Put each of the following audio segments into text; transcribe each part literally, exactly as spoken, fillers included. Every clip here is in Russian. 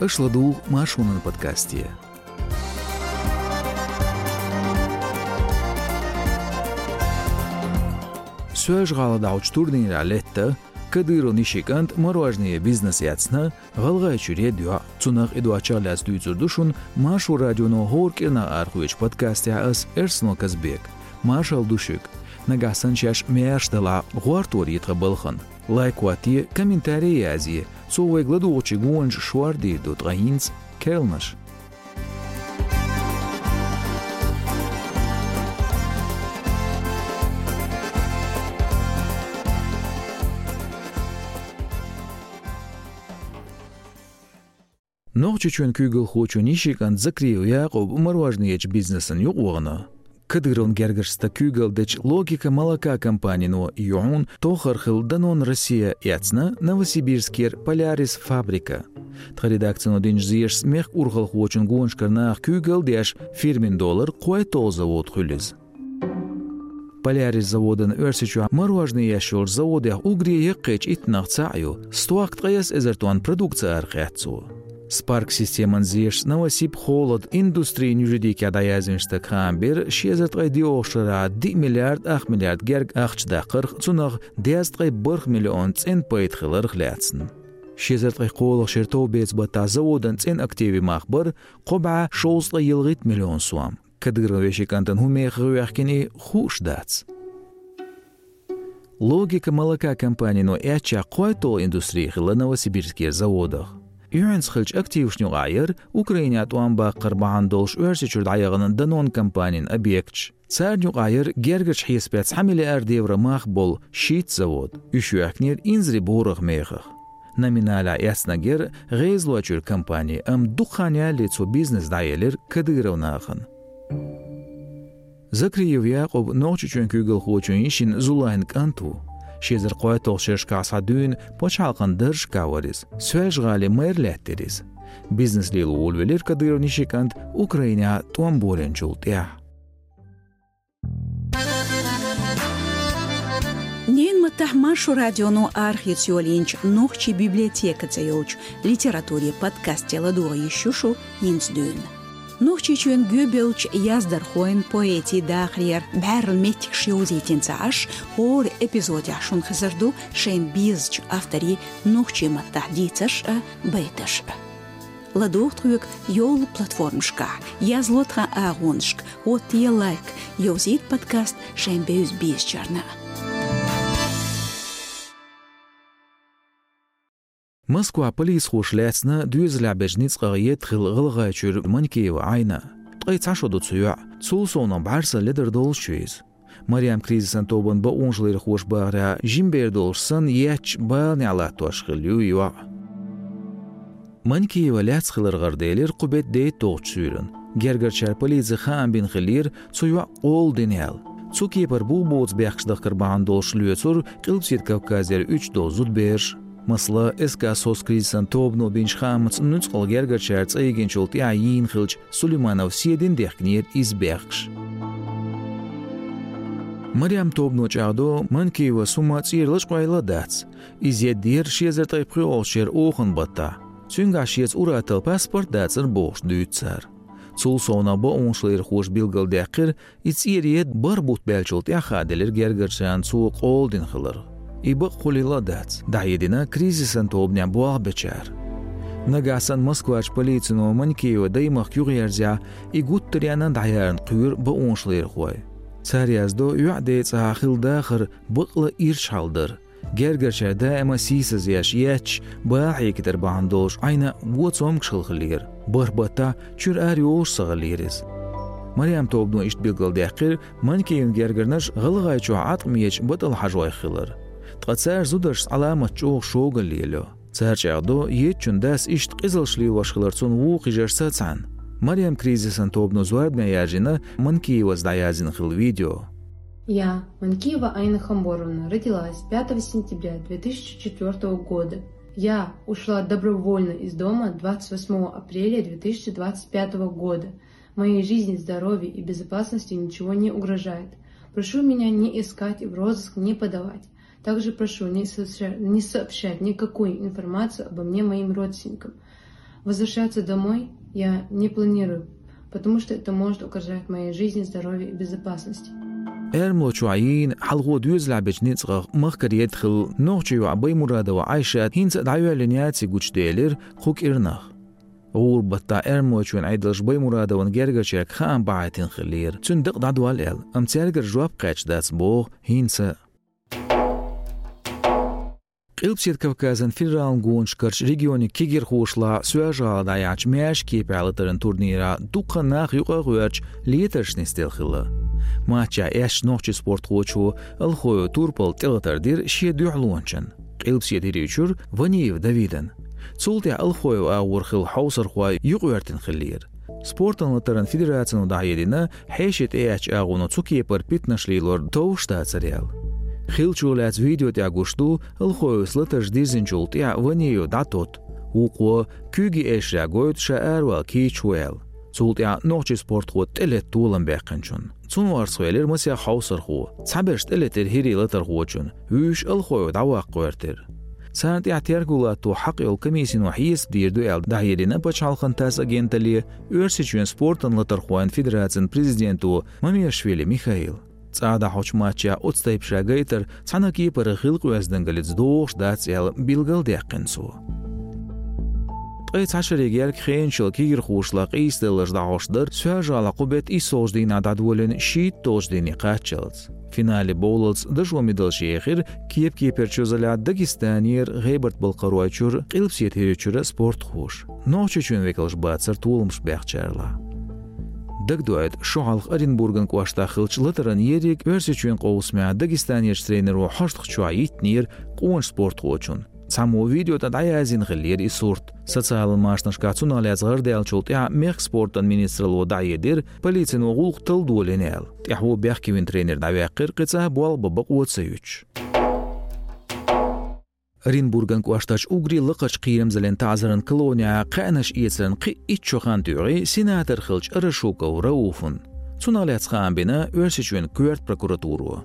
Ашладу Машунын подкасте. Сөж ғалада ұчтурдың рәлетті, кадыру нишикант морожные бизнес яцна, ғалға чуре дюа, цунақ эдуачаляс дүйцурдушун Машу радиону хоркерна архуич подкасте ас Эрсно Казбек. Машал душик. Нагасан чаш меяштала гуартур етға былхын. Лайкуати комментарии азии. Цовай гладу очигуанж шуарди дут гаинц келнаш. Нохчу чун кюгл хочу нишикан закрию яқоб мороженый бизнесен юғуғына. Кадырон гергерста кюгл деч логика молока компанийну юн тохар хил Данон Россия яцна Новосибирскер Полярис фабрика. Тхаредакцияну динж зиеш смех ургал хочун гуаншкарнах кюгл деш фирмин доллар қуайтол завод хулиз. Полярис заводын өрсичу мороженый яшур заводы угри яқыч итнах цаю стуак тғаяс эзертуан продукция арқиятсу. Spark системан зиеш Новосиб холод индустрии нюжидики адаязиншта камбир шезертгай диошара ди миллиард ах миллиард герг ахчда қырх цунах дезтгай бырх миллион цен пайтхилар хляцн. Шезертгай қолық шертов бецбата заводан цен активи махбар қоба шоузла елгит миллион суам. Кадырын вешикантан хумех гуяхкини хуш дац. Логика молока компанийну яча қуайтол индустрии хила Новосибирские заводах. Юнс хилч актившню гайер Украина туан ба қырбаан долш өрсичурд аяғынан Данон компанин объектч. Царню гайер гергерч хиспец хамили ардевра махбол шит завод. Üşüякнер инзри борах мехах. Номиналя яснагер гейзлуачур компании ам духаня лицо бизнес дайелер кадыровнахын. Закриев Яқоб нохчучун кюгл хочун ишин зулайн канту. Шезер қуайтол шершка садуин почалқан дырш каварис. Сөж ғали мэрләттерис. Бизнес лилу улвелер кадыров нишикант Украина туан борен чултия. Нен маттах Машу радиону архициолинч нохчи библиотека цейлч литературе подкасте ладуа ещушу инсдюн. Нохчи чуен гюбелч яздар хоин поэти дахриер бәрл метик шиозетин цааш хор эпизоде ашун хазарду шен бизч автори нохчи маттахдицаш бейташ. Ладохтрук йол платформшка язлотха агоншк от е лайк йозит подкаст шен беюз бизчарна. Москва полис хуш лецна дюзля бежниц қағиет хил ғылға чүр манкеева айна. Тқай цашоду цуя, цулсоном барса ледер долш чуиз. Мариам кризисан тобан ба онжлер хуш бағра жимбер долшсан еч ба няла туашқылю юа. Манкеева лец хилар ғарделер қубет дей тоғ чүрін. Гергерчар полизи хаан бин хилир цуя ол денел. Цукепар бұл боц бәқшдақ қырбаған долш лүйецур қилпсет Кавказер үч дозуд берш. Масла эска сос кризисан тобно бинч хамц нуцқал гергерчарц айгенчулт яйин хилч Сулейманов седин дехкнер избекш. Мариам тобно чагдо манкеева сума цирлыш қайла дац. Изеддер шезер тайпқи олшер оғын бата. Цүнга шез уратыл паспорт дацыр бош дүйцар. Цул сона ба оншлер хош билгал дәқір ицериет бар бут бәлчулт яхаделер гергерчан цуық олдин хилыр. Ибо хулила дац. Даедина кризисан тобня буа бечар. Нагасан Москвач полицину манкеева даймах кюгерзя и гуттрианан дайарн қүйр ба оншлер хой. Царяздо юадец ахил дахыр бықла иршалдыр. Гергерчар даима сисыз яш яч ба хекетер баандош айна вуцом кшылхылер. Барбата чүр ариош сағылеріз. Мариам тобну ишт билгал дәқір манкеевн гергернаш ғылғайчу атмиеч батал хажуай хылыр. Тқацар зудаш аламат чоқ шоғыл лело. Цар чағдо етчун дас ишт қизылшли вашқыларцун вуқ ижарсацан. Мариам кризисан тобну зуадмя яжина Манкеева сдаязин хил видео. Я, Манкеева Айна Хамборовна, родилась пятого сентября две тысячи четвёртого года. Я ушла добровольно из дома двадцать восьмого апреля две тысячи двадцать пятого года. Моей жизни, здоровью и безопасности ничего не угрожает. Прошу меня не искать и в розыск не подавать. Также прошу не сообщать, не сообщать никакой информацию обо мне моим родственникам. Возвращаться домой я не планирую, потому что это может угрожать моей жизни, здоровью и безопасности. إرملو شوعين حلقو دوز لعبج نتغغ مخكر يدخل نوغشي وعبي مرادة وعايشات هينس دعيو لنياتي قوش ديلر خوك إرنخ غور بطا إرملو شوين عيدلش بي مرادة ونجرغر شيرك خام باعتين خلير تندق دعدوال إل أم تيرغر جواب قاچ داتس بوغ هينس قلبسيت كوكازن فيدرال گونش كرش ريجيوني كيجير خوشلا سواجال داياچ ماش كيبالترن تورنيرا دوقا ناخ يوقا غوارچ ليترش نستيل خلا ماتشا اش نوچ سپورت خوچو الخو توربل تلتر دير شي دوحلونچن قلبسيت ريچور ونيف دافيدن صولتي الخو اور خل حوسر خو يوقورتن خلير سپورتن لترن فيدراتسن دايدينا حيشت اش اغونو څوکي پر پيتنشليلور توشتا царел خيلچولات فيديو تاع غوشتو الخويس لتر ديزنجول تاع ونيو داتوت وقو كوغي اش راغوت شار والكيچويل صولت تاع نوچ سپورت خو تلت طولن باقنچون صون وارسويلر مسيا حوسر خو صبرش تلت هيري لتر خوچون ويش الخو دعوا قورتر سانت اعتيرغولاتو حق الكميسين وحيس بيردو ال دايرينا بچالخن تاس اجنتلي يورسيچون سپورتن لتر خوان فيدراتسن بريزيدنتو مامياشвили ميخائيل цада хочмача отстайп шагайтер цанаки парахил қуяздангалец дош дацел билгал дяқинсу قيت عشر يجارك خين شل كير خوشلا قيس دلش دعوشدر سواجالا قبت إيسوش دينا دادولن شيت توش ديني قاتشلز فينالي بولز دجو ميدل شيخير كيب كيبر چوزلا داگستانير غيبرت بالقرواتشور قلبسيت هيريچور سپورت خوش نوچه چون ويكلش باتسر طولمش بيخچرلا دقدوعد شوعالخ أرينبورغن قواشتا خلش لترن يريك ورسيچون قوسمع داگستانير ترينر وحشتخ چوعيت نير قوان سپورت خوچون سامو فيديو تدعيازين غلير إصورت سوциال ماشنش كاتسون على زغر ديال شولتيا ميخ سبورتن مينستر لو دعيدير بليتن وغولق تل دولينيال تيحو بيحكي وين ترينر دعويا قرقيتها بوال ببق واتسيوش رينبورغن قواشتاش أوغري لقاش قيرم زلين تعزرن كلونيا قانش إيتسرن قي إتشوخان تيغي سيناتر خلش أرشوكا وروفن تونالياتس خان بنا ورسيچون كورت بروكوراتورو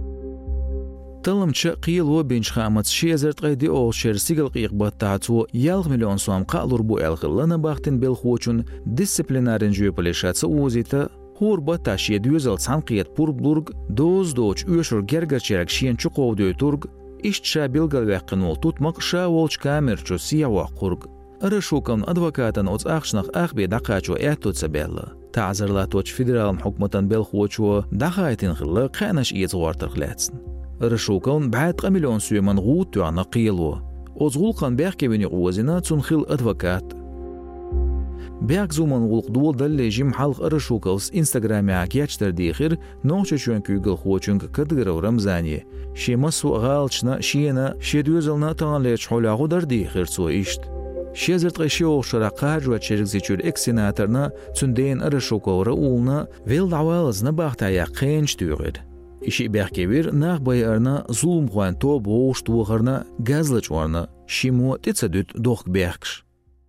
تلمچ قيلو بينش خامت شيزرت قيدي او شير سيغل قيق باتاتو يالغ مليون سوام قالور بو الخلنا باختن بالخوچون ديسيبلينارن جوبليشاتس اوزيتا هور باتاش يدوزل سانقيت بوربلورغ دوز دوچ يوشر گرگچرك شين چقو دوتورغ اشتشا بيلگل وقنول توتمق شا ولچ كاميرچو سيا وقورغ ارشوكن ادوكاتن اوز اخشنخ اخبي دقاچو ايتو تسبيلا تعزرلاتوچ فيدرال حكمتن بالخوچو دقايتن خلا قانش يزوارتر خلاتسن رشوكون بعد قميلون سويمان غوت وانا قيلو اوزغولقان بيحكي بني قوزنا تنخيل ادفوكات بيحك زومان غولق دول دل جيم حلق رشوكوس انستغرامي عكياتشتر ديخير نوچه چون كيگل خوچون كدگرو رمزاني شيما سو غالچنا شينا شيدوزلنا تانليچ حولاغو در ديخير سو اشت شيزرت غشيو شرقاج و چرگزيچور اكسيناترنا تندين رشوكو رؤولنا ويل دعوالزنا باختايا قينچ دوغير إشي بيحكيبير ناخ بايارنا ظلم خوان تو بوش توغرنا غازلچ ورنا شيمو تتصدد دوخ بيحكش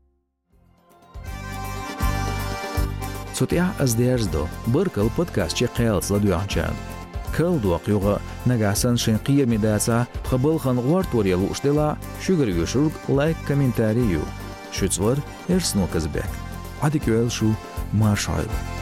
سوتيا از ديرزدو بركل بودكاست شي قيالت لدوانچان كل دوق يوغا نغاسن شنقير ميداسا تخبل خان غوار توريالو اشتلا شوغر يوشورغ لايك كومنتاريو شوتزور ارسنو كزبك عدي كويل شو مارشايل